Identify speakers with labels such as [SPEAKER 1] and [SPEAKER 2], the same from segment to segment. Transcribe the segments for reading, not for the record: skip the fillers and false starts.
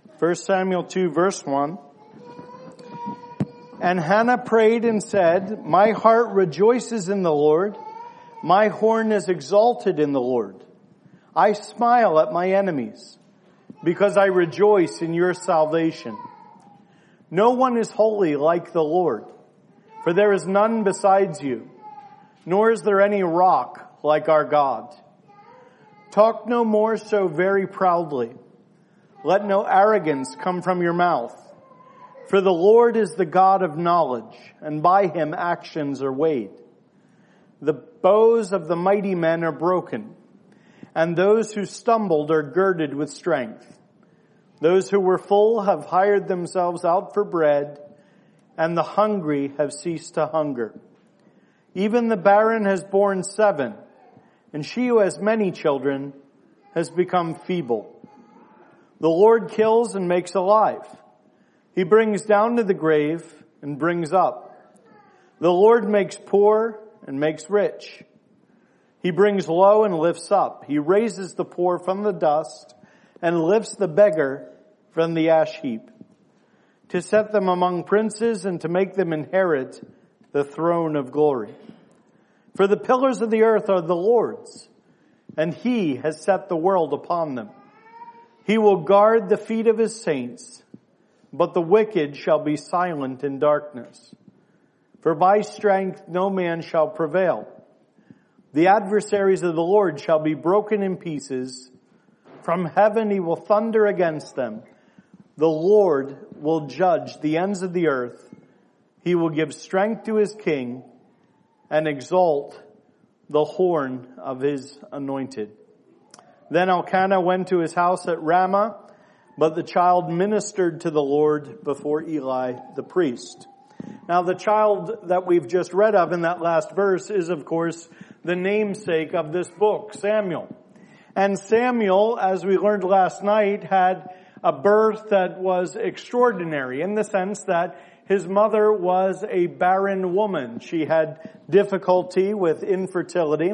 [SPEAKER 1] 1 Samuel 2, verse 1. And Hannah prayed and said, my heart rejoices in the Lord. My horn is exalted in the Lord. I smile at my enemies because I rejoice in your salvation. No one is holy like the Lord, for there is none besides you, nor is there any rock like our God. Talk no more so very proudly. Let no arrogance come from your mouth. For the Lord is the God of knowledge, and by him actions are weighed. The bows of the mighty men are broken, and those who stumbled are girded with strength. Those who were full have hired themselves out for bread, and the hungry have ceased to hunger. Even the barren has borne 7, and she who has many children has become feeble. The Lord kills and makes alive. He brings down to the grave and brings up. The Lord makes poor and makes rich. He brings low and lifts up. He raises the poor from the dust and lifts the beggar from the ash heap, to set them among princes and to make them inherit the throne of glory. For the pillars of the earth are the Lord's, and he has set the world upon them. He will guard the feet of his saints, but the wicked shall be silent in darkness. For by strength no man shall prevail. The adversaries of the Lord shall be broken in pieces. From heaven he will thunder against them. The Lord will judge the ends of the earth. He will give strength to his king and exalt the horn of his anointed. Then Elkanah went to his house at Ramah, but the child ministered to the Lord before Eli the priest. Now the child that we've just read of in that last verse is, of course, the namesake of this book, Samuel. And Samuel, as we learned last night, had a birth that was extraordinary in the sense that his mother was a barren woman. She had difficulty with infertility.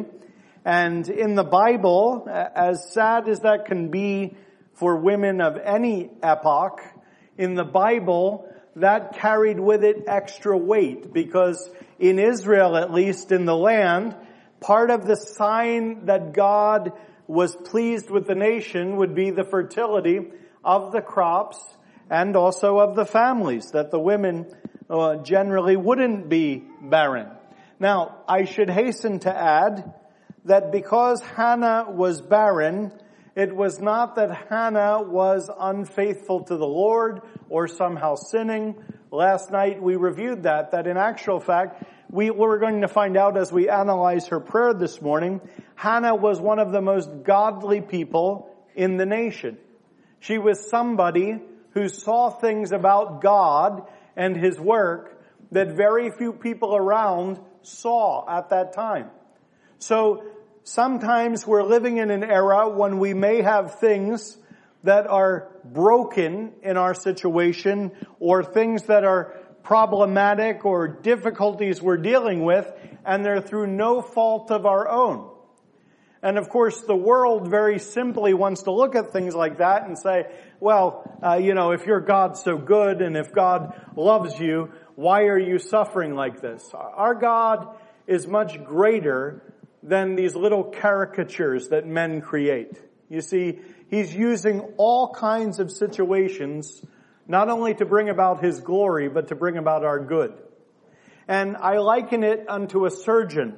[SPEAKER 1] And in the Bible, as sad as that can be for women of any epoch, in the Bible, that carried with it extra weight, because in Israel, at least in the land, part of the sign that God was pleased with the nation would be the fertility of the crops and also of the families, that the women generally wouldn't be barren. Now, I should hasten to add that because Hannah was barren, it was not that Hannah was unfaithful to the Lord or somehow sinning. Last night we reviewed that in actual fact, we're going to find out as we analyze her prayer this morning, Hannah was one of the most godly people in the nation. She was somebody who saw things about God and his work that very few people around saw at that time. So sometimes we're living in an era when we may have things that are broken in our situation or things that are problematic or difficulties we're dealing with, and they're through no fault of our own. And of course, the world very simply wants to look at things like that and say, well, if your God's so good and if God loves you, why are you suffering like this? Our God is much greater than these little caricatures that men create. You see, he's using all kinds of situations not only to bring about his glory, but to bring about our good. And I liken it unto a surgeon.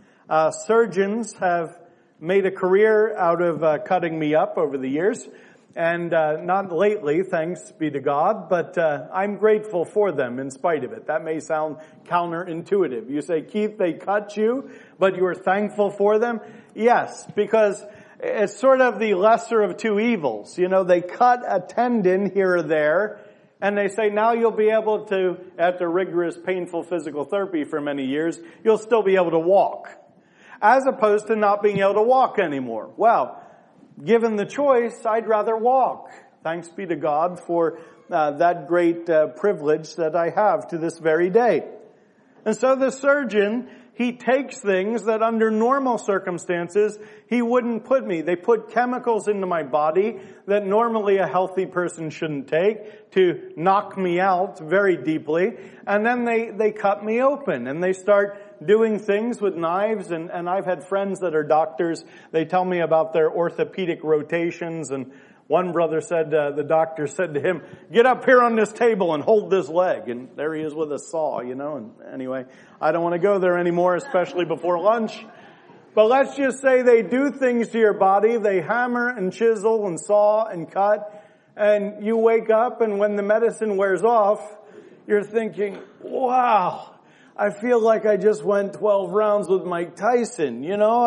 [SPEAKER 1] Surgeons have made a career out of cutting me up over the years, and not lately, thanks be to God, but I'm grateful for them in spite of it. That may sound counterintuitive. You say, Keith, they cut you, but you are thankful for them? Yes, because it's sort of the lesser of two evils. They cut a tendon here or there, and they say, now you'll be able to, after rigorous, painful physical therapy for many years, you'll still be able to walk. As opposed to not being able to walk anymore. Well, given the choice, I'd rather walk. Thanks be to God for that great privilege that I have to this very day. And so the surgeon, He takes things that under normal circumstances He wouldn't put me. They put chemicals into my body that normally a healthy person shouldn't take to knock me out very deeply. And then they cut me open and they start doing things with knives. And I've had friends that are doctors. They tell me about their orthopedic rotations. And one brother said, the doctor said to him, "Get up here on this table and hold this leg." And there he is with a saw, And anyway, I don't want to go there anymore, especially before lunch. But let's just say they do things to your body. They hammer and chisel and saw and cut. And you wake up and when the medicine wears off, you're thinking, wow, I feel like I just went 12 rounds with Mike Tyson,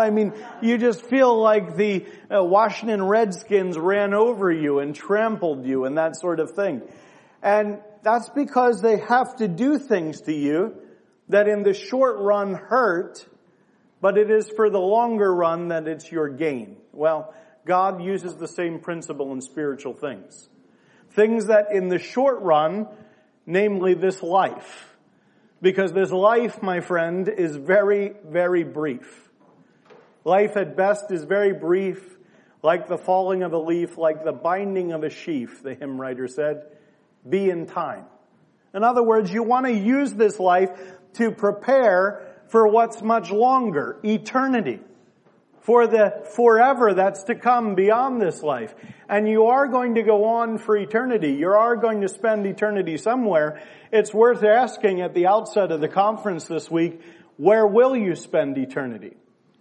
[SPEAKER 1] you just feel like the Washington Redskins ran over you and trampled you and that sort of thing. And that's because they have to do things to you that in the short run hurt, but it is for the longer run that it's your gain. Well, God uses the same principle in spiritual things. Things that in the short run, namely this life, because this life, my friend, is very, very brief. Life at best is very brief, like the falling of a leaf, like the binding of a sheaf, the hymn writer said. Be in time. In other words, you want to use this life to prepare for what's much longer, eternity. For the forever that's to come beyond this life. And you are going to go on for eternity. You are going to spend eternity somewhere. It's worth asking at the outset of the conference this week, where will you spend eternity?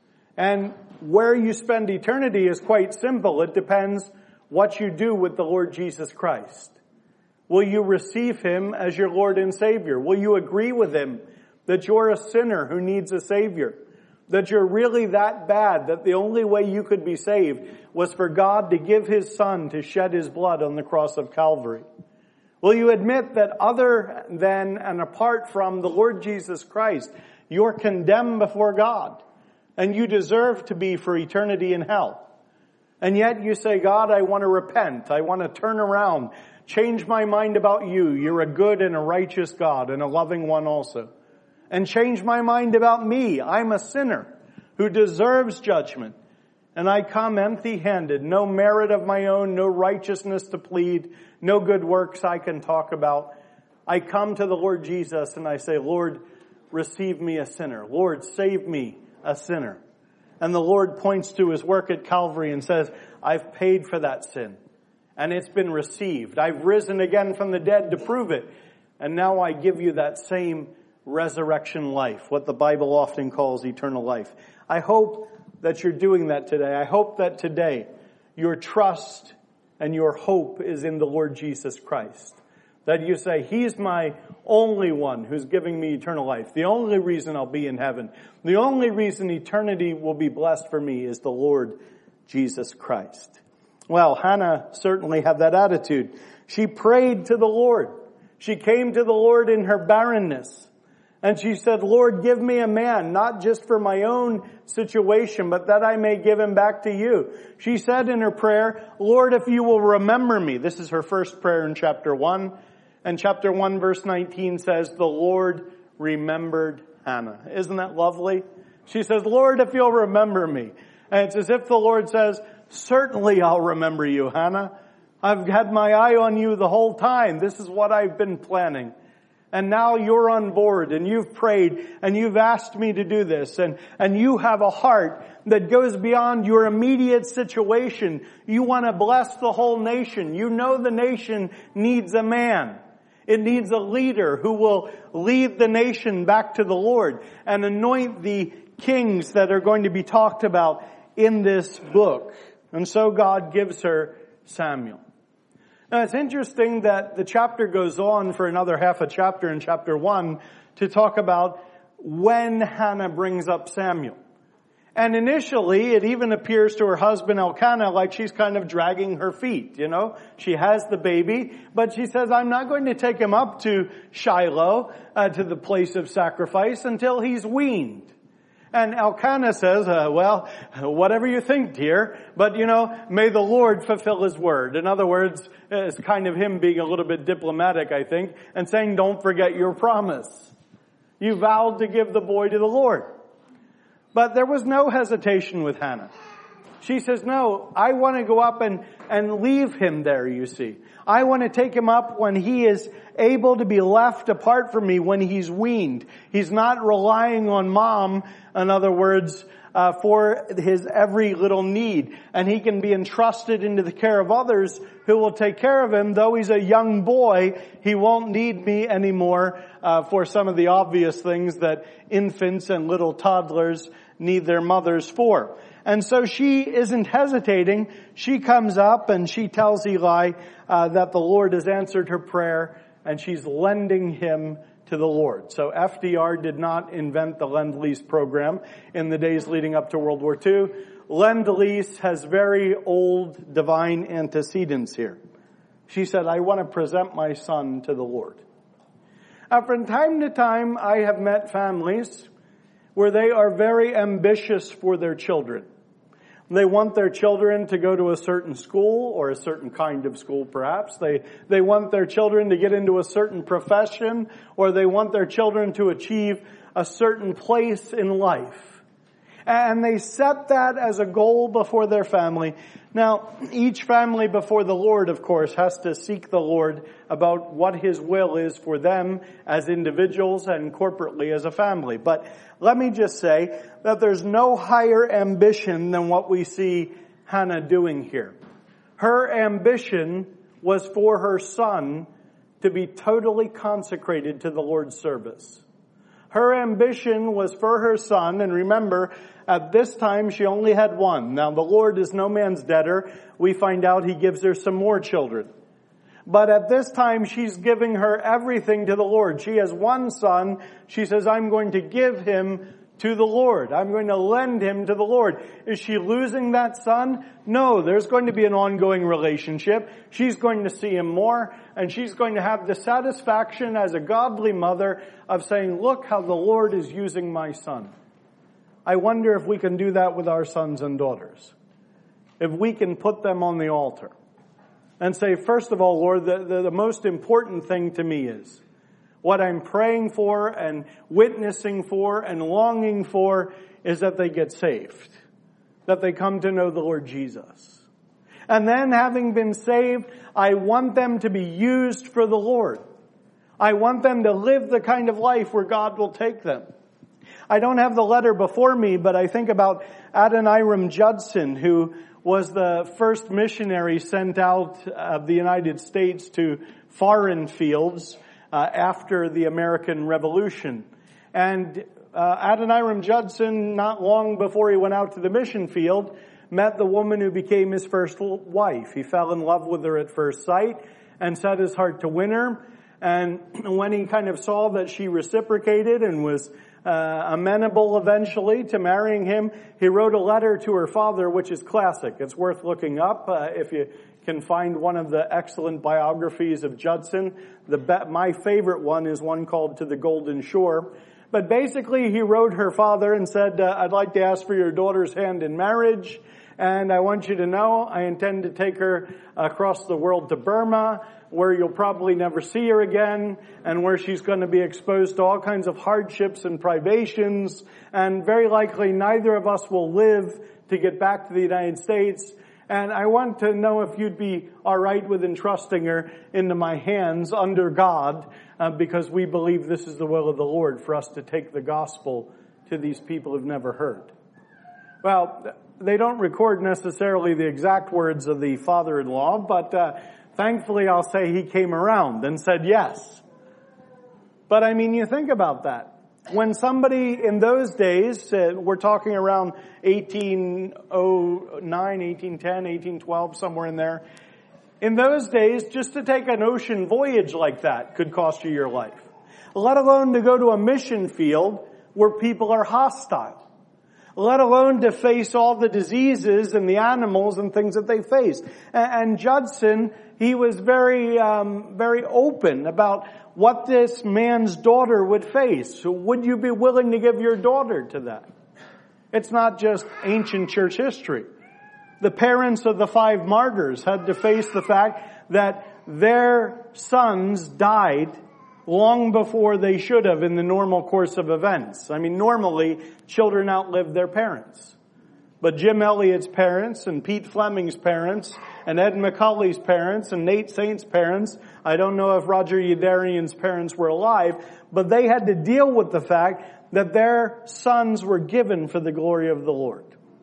[SPEAKER 1] And where you spend eternity is quite simple. It depends what you do with the Lord Jesus Christ. Will you receive Him as your Lord and Savior? Will you agree with Him that you're a sinner who needs a Savior? That you're really that bad, that the only way you could be saved was for God to give His Son to shed His blood on the cross of Calvary? Will you admit that other than and apart from the Lord Jesus Christ, you're condemned before God and you deserve to be for eternity in hell? And yet you say, God, I want to repent. I want to turn around, change my mind about you. You're a good and a righteous God and a loving one also. And change my mind about me. I'm a sinner who deserves judgment. And I come empty-handed, no merit of my own, no righteousness to plead, no good works I can talk about. I come to the Lord Jesus and I say, Lord, receive me a sinner. Lord, save me a sinner. And the Lord points to His work at Calvary and says, I've paid for that sin. And it's been received. I've risen again from the dead to prove it. And now I give you that same resurrection life, what the Bible often calls eternal life. I hope that you're doing that today. I hope that today your trust and your hope is in the Lord Jesus Christ. That you say, He's my only one who's giving me eternal life. The only reason I'll be in heaven, the only reason eternity will be blessed for me is the Lord Jesus Christ. Well, Hannah certainly had that attitude. She prayed to the Lord. She came to the Lord in her barrenness. And she said, Lord, give me a man, not just for my own situation, but that I may give him back to you. She said in her prayer, Lord, if you will remember me. This is her first prayer in chapter 1. And chapter 1 verse 19 says, the Lord remembered Hannah. Isn't that lovely? She says, Lord, if you'll remember me. And it's as if the Lord says, certainly I'll remember you, Hannah. I've had my eye on you the whole time. This is what I've been planning. And now you're on board and you've prayed and you've asked me to do this and you have a heart that goes beyond your immediate situation. You want to bless the whole nation. You know the nation needs a man. It needs a leader who will lead the nation back to the Lord and anoint the kings that are going to be talked about in this book. And so God gives her Samuel. Now it's interesting that the chapter goes on for another half a chapter in chapter 1 to talk about when Hannah brings up Samuel. And initially it even appears to her husband Elkanah like she's kind of dragging her feet, She has the baby, but she says, I'm not going to take him up to Shiloh, to the place of sacrifice until he's weaned. And Elkanah says, well, whatever you think, dear, but may the Lord fulfill His word. In other words, it's kind of him being a little bit diplomatic, I think, and saying, don't forget your promise. You vowed to give the boy to the Lord. But there was no hesitation with Hannah. She says, no, I want to go up and leave him there, you see. I want to take him up when he is able to be left apart from me, when he's weaned. He's not relying on mom, in other words, for his every little need. And he can be entrusted into the care of others who will take care of him. Though he's a young boy, he won't need me anymore for some of the obvious things that infants and little toddlers need their mothers for. And so she isn't hesitating. She comes up and she tells Eli that the Lord has answered her prayer, and she's lending him to the Lord. So FDR did not invent the Lend-Lease program in the days leading up to World War II. Lend-Lease has very old divine antecedents here. She said, I want to present my son to the Lord. From time to time, I have met families where they are very ambitious for their children. They want their children to go to a certain school, or a certain kind of school perhaps. They want their children to get into a certain profession, or they want their children to achieve a certain place in life. And they set that as a goal before their family. Now, each family before the Lord, of course, has to seek the Lord about what His will is for them as individuals and corporately as a family. But let me just say that there's no higher ambition than what we see Hannah doing here. Her ambition was for her son to be totally consecrated to the Lord's service. Her ambition was for her son, and remember, at this time she only had one. Now the Lord is no man's debtor. We find out He gives her some more children. But at this time she's giving her everything to the Lord. She has one son. She says, I'm going to give him to the Lord. I'm going to lend him to the Lord. Is she losing that son? No, there's going to be an ongoing relationship. She's going to see him more, and she's going to have the satisfaction as a godly mother of saying, look how the Lord is using my son. I wonder if we can do that with our sons and daughters. If we can put them on the altar and say, first of all, Lord, the most important thing to me is what I'm praying for and witnessing for and longing for is that they get saved, that they come to know the Lord Jesus. And then, having been saved, I want them to be used for the Lord. I want them to live the kind of life where God will take them. I don't have the letter before me, but I think about Adoniram Judson, who was the first missionary sent out of the United States to foreign fields after the American Revolution. And Adoniram Judson, not long before he went out to the mission field, met the woman who became his first wife. He fell in love with her at first sight and set his heart to win her. And when he kind of saw that she reciprocated and was amenable eventually to marrying him, he wrote a letter to her father, which is classic. It's worth looking up if you can find one of the excellent biographies of Judson. My favorite one is one called To the Golden Shore. But basically he wrote her father and said, I'd like to ask for your daughter's hand in marriage, and I want you to know I intend to take her across the world to Burma, where you'll probably never see her again, and where she's going to be exposed to all kinds of hardships and privations, and very likely neither of us will live to get back to the United States. And I want to know if you'd be all right with entrusting her into my hands under God, because we believe this is the will of the Lord for us to take the gospel to these people who've never heard. Well, they don't record necessarily the exact words of the father-in-law, but thankfully I'll say he came around and said yes. But I mean, you think about that. When somebody in those days, we're talking around 1809, 1810, 1812, somewhere in there. In those days, just to take an ocean voyage like that could cost you your life. Let alone to go to a mission field where people are hostile. Let alone to face all the diseases and the animals and things that they face. And Judson, he was very open about what this man's daughter would face. So would you be willing to give your daughter to that? It's not just ancient church history. The parents of the 5 martyrs had to face the fact that their sons died long before they should have in the normal course of events. I mean, normally, children outlive their parents. But Jim Elliott's parents and Pete Fleming's parents and Ed McCulley's parents and Nate Saint's parents, I don't know if Roger Youderian's parents were alive, but they had to deal with the fact that their sons were given for the glory of the Lord.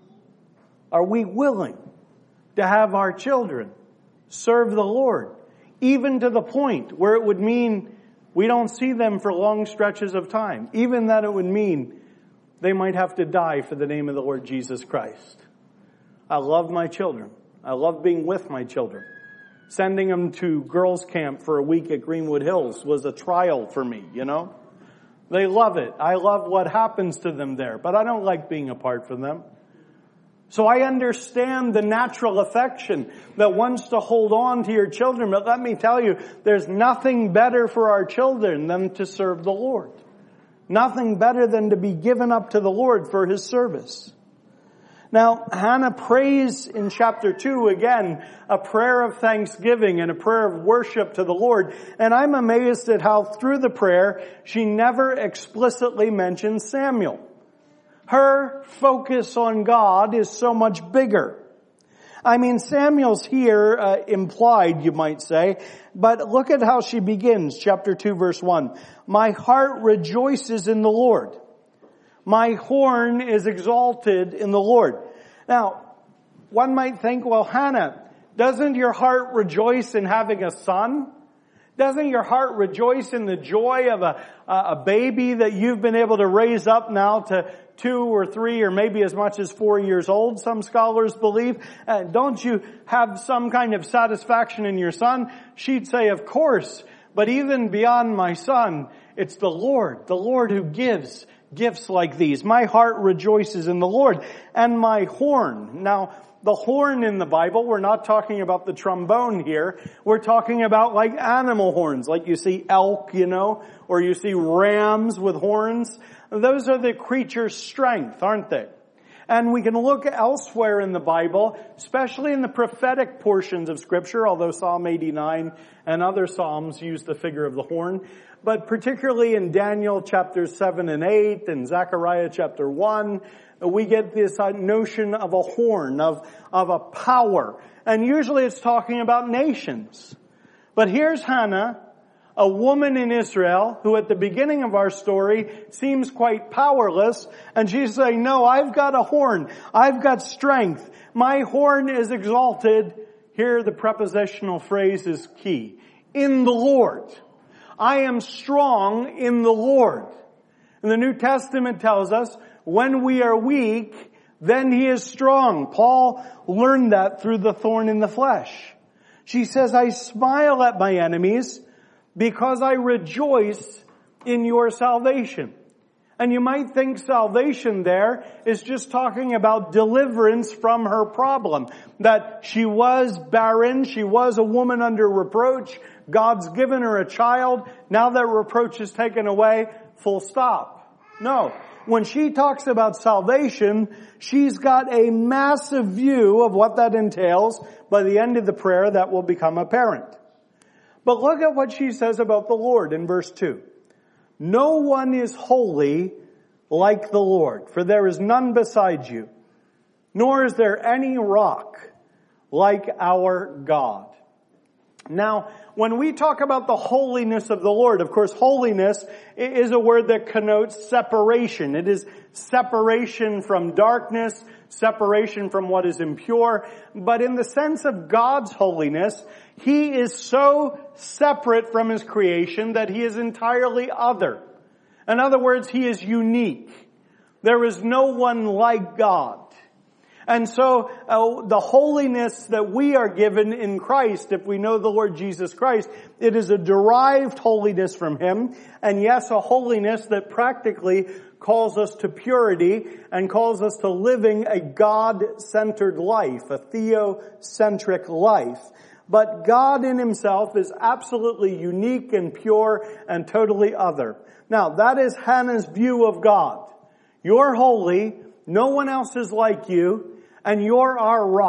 [SPEAKER 1] Are we willing to have our children serve the Lord, even to the point where it would mean we don't see them for long stretches of time, even that it would mean they might have to die for the name of the Lord Jesus Christ? I love my children. I love being with my children. Sending them to girls' camp for a week at Greenwood Hills was a trial for me, you know. They love it. I love what happens to them there, but I don't like being apart from them. So I understand the natural affection that wants to hold on to your children, but let me tell you, there's nothing better for our children than to serve the Lord. Nothing better than to be given up to the Lord for His service. Now, Hannah prays in chapter 2 again, a prayer of thanksgiving and a prayer of worship to the Lord. And I'm amazed at how through the prayer, she never explicitly mentions Samuel. Her focus on God is so much bigger. I mean, Samuel's here implied, you might say, but look at how she begins, chapter 2, verse 1. My heart rejoices in the Lord. My horn is exalted in the Lord. Now, one might think, well, Hannah, doesn't your heart rejoice in having a son? Doesn't your heart rejoice in the joy of a baby that you've been able to raise up now to 2 or 3 or maybe as much as 4 years old, some scholars believe? Don't you have some kind of satisfaction in your son? She'd say, of course, but even beyond my son, it's the Lord who gives gifts like these. My heart rejoices in the Lord. And my horn. Now, the horn in the Bible, we're not talking about the trombone here. We're talking about like animal horns, like you see elk, you know, or you see rams with horns. Those are the creature's strength, aren't they? And we can look elsewhere in the Bible, especially in the prophetic portions of Scripture, although Psalm 89 and other Psalms use the figure of the horn. But particularly in Daniel chapters 7 and 8 and Zechariah chapter 1, we get this notion of a horn, of a power. And usually it's talking about nations. But here's Hannah, a woman in Israel who at the beginning of our story seems quite powerless. And she's saying, no, I've got a horn. I've got strength. My horn is exalted. Here the prepositional phrase is key. In the Lord. I am strong in the Lord. And the New Testament tells us when we are weak, then He is strong. Paul learned that through the thorn in the flesh. She says, I smile at my enemies because I rejoice in your salvation. And you might think salvation there is just talking about deliverance from her problem. That she was barren, she was a woman under reproach, God's given her a child, now that reproach is taken away, full stop. No. When she talks about salvation, she's got a massive view of what that entails. By the end of the prayer, that will become apparent. But look at what she says about the Lord in verse 2. No one is holy like the Lord, for there is none beside you, nor is there any rock like our God. Now, when we talk about the holiness of the Lord, of course, holiness is a word that connotes separation. It is separation from darkness, separation from what is impure. But in the sense of God's holiness, He is so separate from His creation that He is entirely other. In other words, He is unique. There is no one like God. And so the holiness that we are given in Christ, if we know the Lord Jesus Christ, it is a derived holiness from Him. And yes, a holiness that practically calls us to purity and calls us to living a God-centered life, a theocentric life. But God in Himself is absolutely unique and pure and totally other. Now, that is Hannah's view of God. You're holy, no one else is like you, and you're our rock.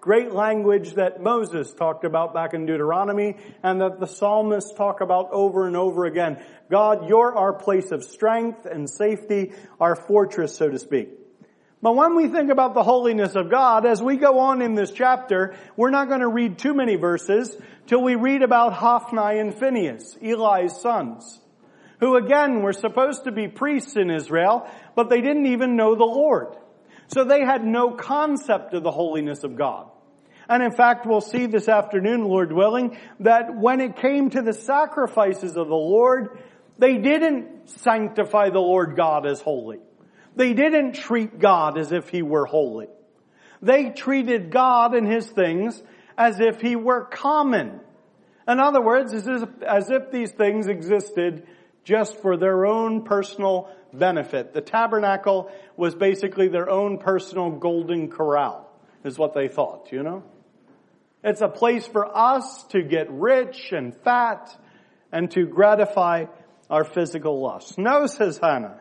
[SPEAKER 1] Great language that Moses talked about back in Deuteronomy and that the psalmists talk about over and over again. God, you're our place of strength and safety, our fortress, so to speak. But when we think about the holiness of God, as we go on in this chapter, we're not going to read too many verses till we read about Hophni and Phinehas, Eli's sons, who again were supposed to be priests in Israel, but they didn't even know the Lord. So they had no concept of the holiness of God. And in fact, we'll see this afternoon, Lord willing, that when it came to the sacrifices of the Lord, they didn't sanctify the Lord God as holy. They didn't treat God as if He were holy. They treated God and His things as if He were common. In other words, as if these things existed just for their own personal benefit. The tabernacle was basically their own personal golden corral, is what they thought, you know? It's a place for us to get rich and fat and to gratify our physical lusts. No, says Hannah,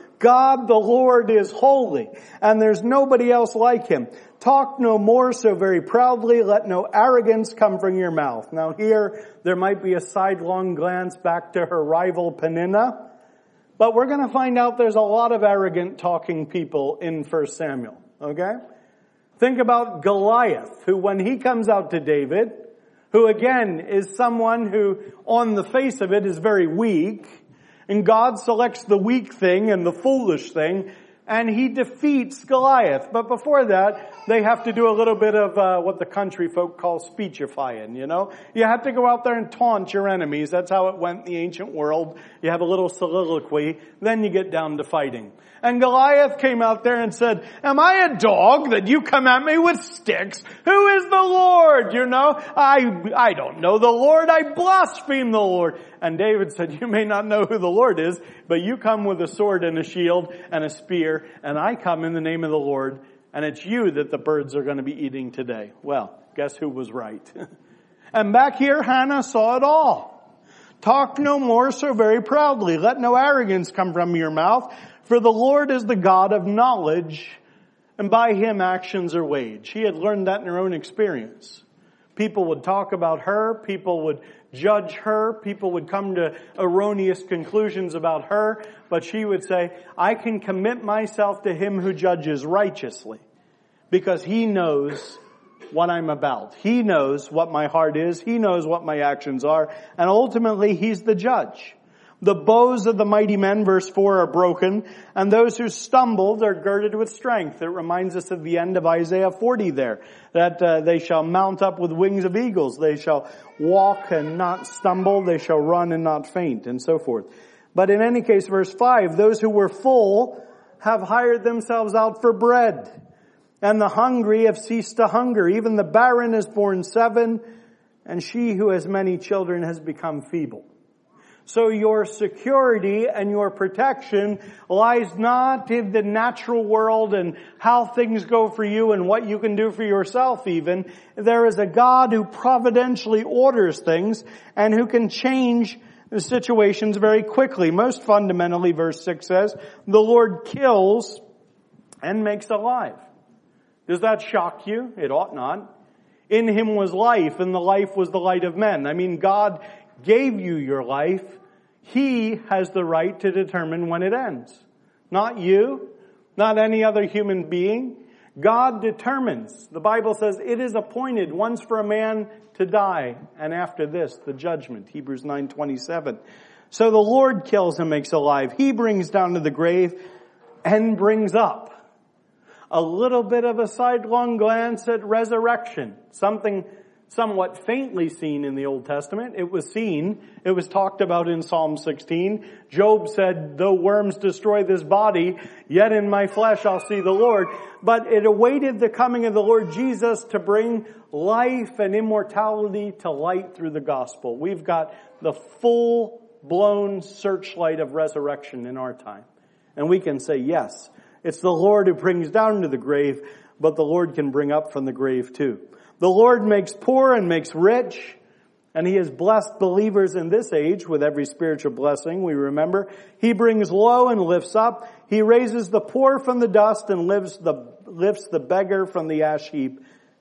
[SPEAKER 1] God the Lord is holy, and there's nobody else like Him. Talk no more so very proudly, let no arrogance come from your mouth. Now here, there might be a sidelong glance back to her rival Peninnah, but we're going to find out there's a lot of arrogant talking people in 1 Samuel, okay? Think about Goliath, who when he comes out to David, who again is someone who on the face of it is very weak, and God selects the weak thing and the foolish thing, and he defeats Goliath. But before that, they have to do a little bit of what the country folk call speechifying, you know. You have to go out there and taunt your enemies. That's how it went in the ancient world. You have a little soliloquy, then you get down to fighting. And Goliath came out there and said, am I a dog that you come at me with sticks? Who is the Lord? You know, I don't know the Lord. I blaspheme the Lord. And David said, you may not know who the Lord is, but you come with a sword and a shield and a spear, and I come in the name of the Lord, and it's you that the birds are going to be eating today. Well, guess who was right? And back here, Hannah saw it all. Talk no more so very proudly. Let no arrogance come from your mouth. For the Lord is the God of knowledge, and by Him actions are weighed. She had learned that in her own experience. People would talk about her, people would judge her, people would come to erroneous conclusions about her, but she would say, I can commit myself to Him who judges righteously, because He knows what I'm about. He knows what my heart is, He knows what my actions are, and ultimately He's the judge. The bows of the mighty men, verse 4, are broken, and those who stumbled are girded with strength. It reminds us of the end of Isaiah 40 there, that they shall mount up with wings of eagles. They shall walk and not stumble. They shall run and not faint, and so forth. But in any case, verse 5, those who were full have hired themselves out for bread, and the hungry have ceased to hunger. Even the barren has borne 7, and she who has many children has become feeble. So your security and your protection lies not in the natural world and how things go for you and what you can do for yourself even. There is a God who providentially orders things and who can change the situations very quickly. Most fundamentally, verse 6 says, the Lord kills and makes alive. Does that shock you? It ought not. In Him was life, and the life was the light of men. I mean, God gave you your life. He has the right to determine when it ends. Not you, not any other human being. God determines. The Bible says it is appointed once for a man to die, and after this, the judgment. Hebrews 9:27. So the Lord kills and makes alive. He brings down to the grave and brings up. A little bit of a sidelong glance at resurrection. Something somewhat faintly seen in the Old Testament. It was seen. It was talked about in Psalm 16. Job said, though worms destroy this body, yet in my flesh I'll see the Lord. But it awaited the coming of the Lord Jesus to bring life and immortality to light through the gospel. We've got the full-blown searchlight of resurrection in our time. And we can say, yes, it's the Lord who brings down to the grave, but the Lord can bring up from the grave too. The Lord makes poor and makes rich, and He has blessed believers in this age with every spiritual blessing. We remember He brings low and lifts up. He raises the poor from the dust and lifts the beggar from the ash heap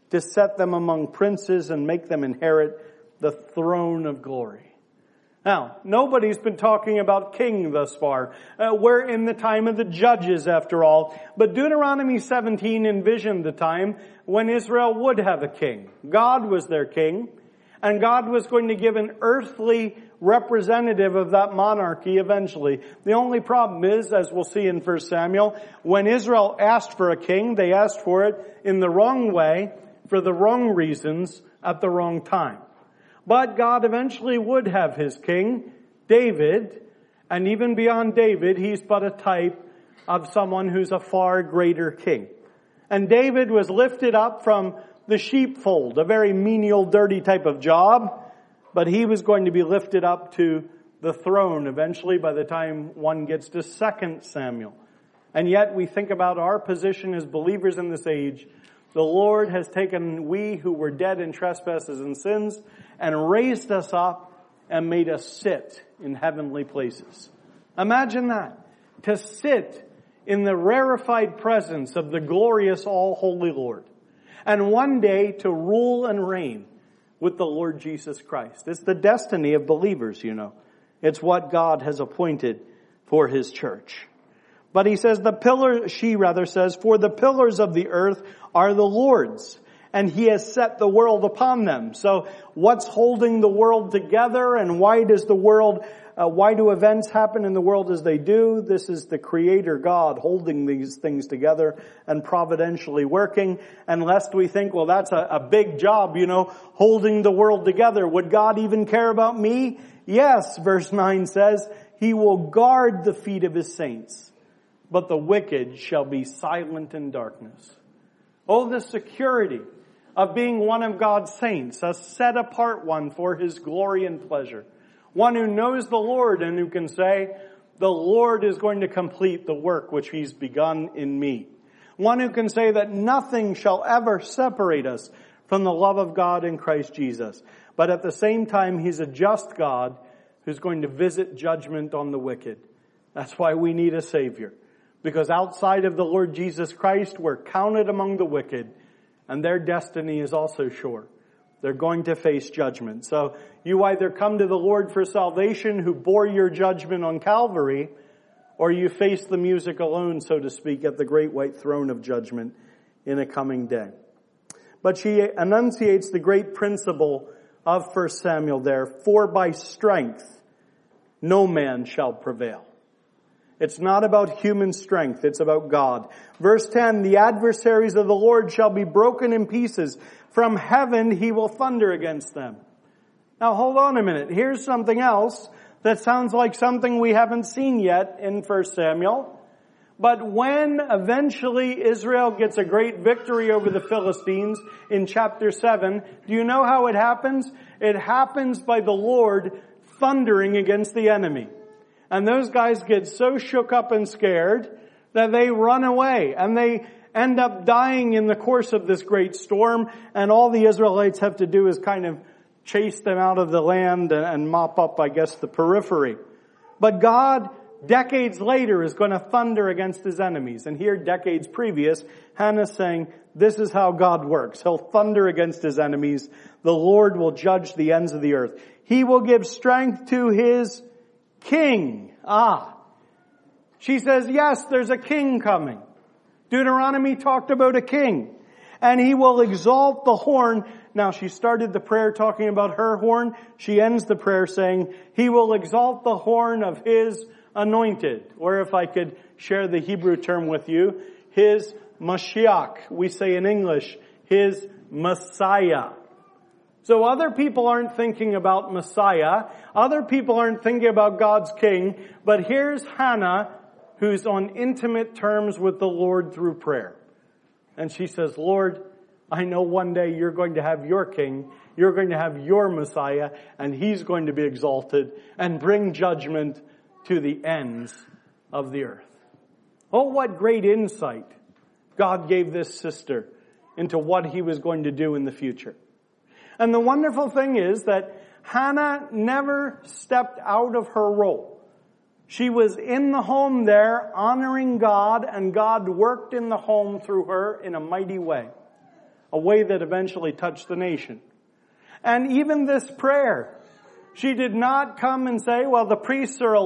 [SPEAKER 1] to set them among princes and make them inherit the throne of glory. Now, nobody's been talking about king thus far. We're in the time of the judges after all. But Deuteronomy 17 envisioned the time when Israel would have a king. God was their king, and God was going to give an earthly representative of that monarchy eventually. The only problem is, as we'll see in 1 Samuel, when Israel asked for a king, they asked for it in the wrong way, for the wrong reasons, at the wrong time. But God eventually would have his king, David, and even beyond David, he's but a type of someone who's a far greater king. And David was lifted up from the sheepfold, a very menial, dirty type of job, but he was going to be lifted up to the throne eventually by the time one gets to 2 Samuel. And yet we think about our position as believers in this age. The Lord has taken we who were dead in trespasses and sins and raised us up and made us sit in heavenly places. Imagine that. To sit in the rarefied presence of the glorious all-holy Lord. And one day to rule and reign with the Lord Jesus Christ. It's the destiny of believers, you know. It's what God has appointed for his church. But he says she says, for the pillars of the earth are the Lord's, and he has set the world upon them. So what's holding the world together, and why do events happen in the world as they do? This is the Creator God holding these things together and providentially working. And lest we think, well, that's a big job, you know, holding the world together. Would God even care about me? Yes, verse 9 says, he will guard the feet of his saints, but the wicked shall be silent in darkness. Oh, the security of being one of God's saints, a set apart one for his glory and pleasure. One who knows the Lord and who can say, the Lord is going to complete the work which he's begun in me. One who can say that nothing shall ever separate us from the love of God in Christ Jesus. But at the same time, he's a just God who's going to visit judgment on the wicked. That's why we need a Savior. Because outside of the Lord Jesus Christ, we're counted among the wicked, and their destiny is also sure. They're going to face judgment. So you either come to the Lord for salvation, who bore your judgment on Calvary, or you face the music alone, so to speak, at the great white throne of judgment in a coming day. But she enunciates the great principle of 1 Samuel there, for by strength no man shall prevail. It's not about human strength, it's about God. Verse 10, the adversaries of the Lord shall be broken in pieces. From heaven he will thunder against them. Now hold on a minute. Here's something else that sounds like something we haven't seen yet in 1 Samuel. But when eventually Israel gets a great victory over the Philistines in chapter 7, do you know how it happens? It happens by the Lord thundering against the enemy. And those guys get so shook up and scared that they run away. And they end up dying in the course of this great storm. And all the Israelites have to do is kind of chase them out of the land and mop up, I guess, the periphery. But God, decades later, is going to thunder against his enemies. And here, decades previous, Hannah's saying, this is how God works. He'll thunder against his enemies. The Lord will judge the ends of the earth. He will give strength to his king. She says, yes, there's a king coming. Deuteronomy talked about a king. And he will exalt the horn. Now, she started the prayer talking about her horn. She ends the prayer saying, he will exalt the horn of his anointed. Or if I could share the Hebrew term with you, his Mashiach. We say in English, his Messiah. So other people aren't thinking about Messiah. Other people aren't thinking about God's king. But here's Hannah, who's on intimate terms with the Lord through prayer. And she says, Lord, I know one day you're going to have your king. You're going to have your Messiah. And he's going to be exalted and bring judgment to the ends of the earth. Oh, what great insight God gave this sister into what he was going to do in the future. And the wonderful thing is that Hannah never stepped out of her role. She was in the home there honoring God, and God worked in the home through her in a mighty way. a way that eventually touched the nation. And even this prayer, she did not come and say, well, the priests are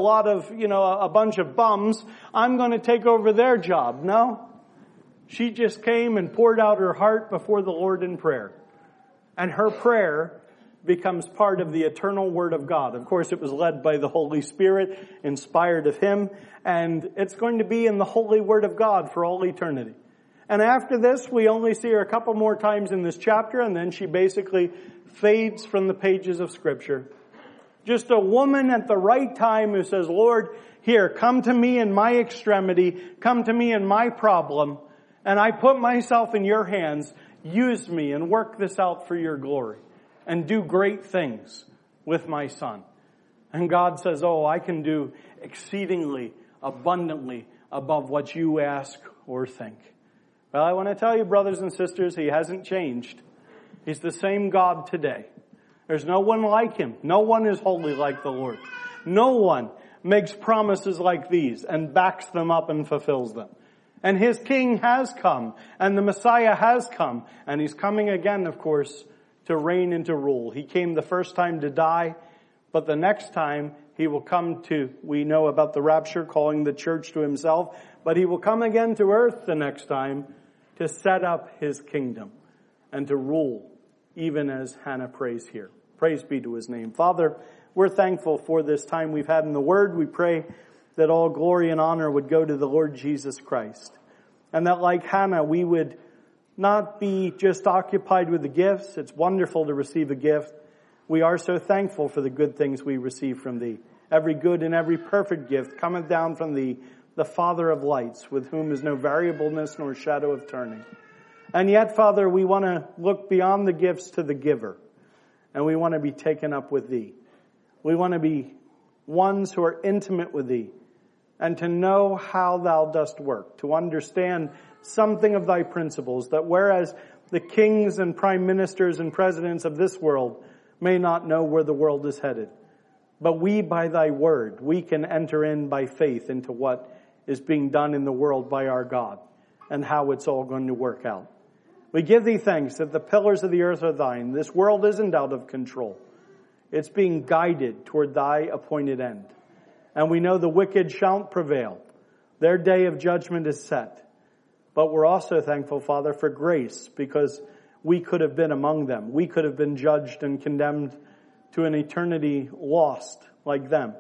[SPEAKER 1] a bunch of bums. I'm going to take over their job. No. She just came and poured out her heart before the Lord in prayer. And her prayer becomes part of the eternal Word of God. Of course, it was led by the Holy Spirit, inspired of Him, and it's going to be in the Holy Word of God for all eternity. And after this, we only see her a couple more times in this chapter, and then she basically fades from the pages of Scripture. Just a woman at the right time who says, Lord, here, come to me in my extremity, come to me in my problem, and I put myself in your hands. Use me and work this out for your glory and do great things with my son. And God says, oh, I can do exceedingly, abundantly above what you ask or think. Well, I want to tell you, brothers and sisters, He hasn't changed. He's the same God today. There's no one like Him. No one is holy like the Lord. No one makes promises like these and backs them up and fulfills them. And His King has come, and the Messiah has come, and He's coming again, of course, to reign and to rule. He came the first time to die, but the next time He will come we know about the rapture, calling the church to Himself, but He will come again to earth the next time to set up His kingdom and to rule, even as Hannah prays here. Praise be to His name. Father, we're thankful for this time we've had in the Word. We pray that all glory and honor would go to the Lord Jesus Christ. And that like Hannah, we would not be just occupied with the gifts. It's wonderful to receive a gift. We are so thankful for the good things we receive from Thee. Every good and every perfect gift cometh down from Thee, the Father of lights, with whom is no variableness nor shadow of turning. And yet, Father, we want to look beyond the gifts to the giver. And we want to be taken up with Thee. We want to be ones who are intimate with Thee, and to know how Thou dost work, to understand something of Thy principles, that whereas the kings and prime ministers and presidents of this world may not know where the world is headed, but we, by Thy word, we can enter in by faith into what is being done in the world by our God and how it's all going to work out. We give Thee thanks that the pillars of the earth are Thine. This world isn't out of control. It's being guided toward Thy appointed end. And we know the wicked shan't prevail. Their day of judgment is set. But we're also thankful, Father, for grace, because we could have been among them. We could have been judged and condemned to an eternity lost like them.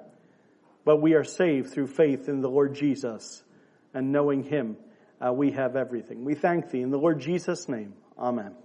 [SPEAKER 1] But we are saved through faith in the Lord Jesus, and knowing Him, we have everything. We thank Thee in the Lord Jesus' name. Amen.